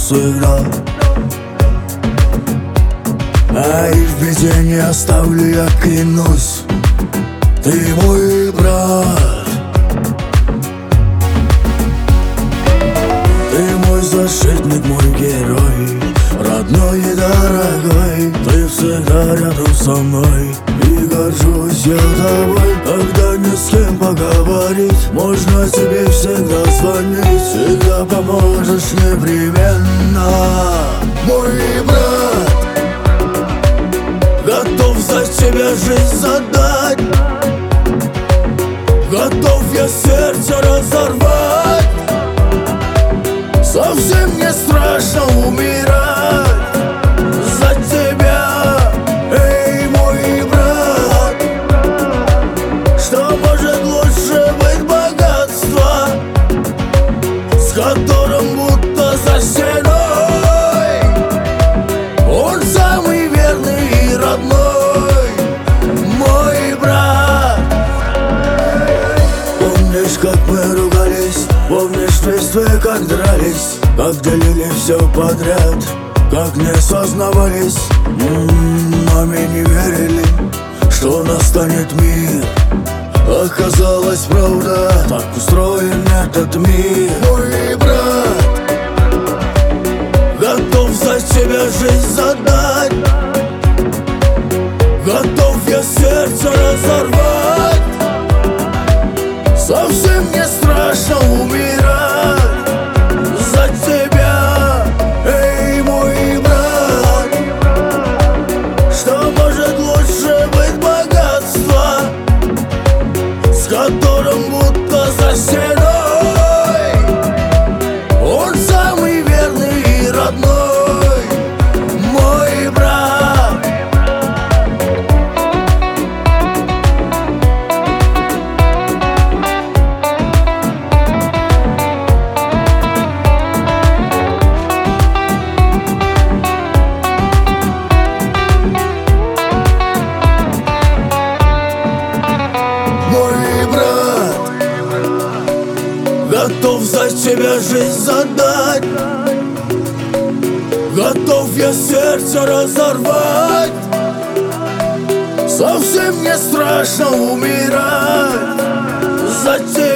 навсегда. А и в беде не оставлю, я клянусь. Ты мой брат, ты мой защитник, мой герой, родной и дорогой. Ты всегда рядом со мной, и горжусь я тобой. Когда не с кем поговорить, можно тебе всегда звонить. Всегда поможешь непременно. Мой брат, готов за тебя жизнь задать, готов я сердце разорвать. Совсем не страшно умирать за тебя, эй, мой брат. Что может лучше быть богатства, с которым будто за стеной? Он самый верный и родной, мой брат. Помнишь, как мы ругались? Помнишь чувства, как дрались, как делили все подряд, как не сознавались, маме не верили, что настанет мир. Оказалось, правда, так устроен этот мир. Мой брат, готов за тебя жизнь задать, готов я сердце разорвать. Совсем не страшно умирать за тебя, эй, мой брат. Что может лучше быть богатства, с которым будто за стеной? Он самый верный и родной, мой брат. Готов за тебя жизнь задать, готов я сердце разорвать. Совсем не страшно умирать за тебя.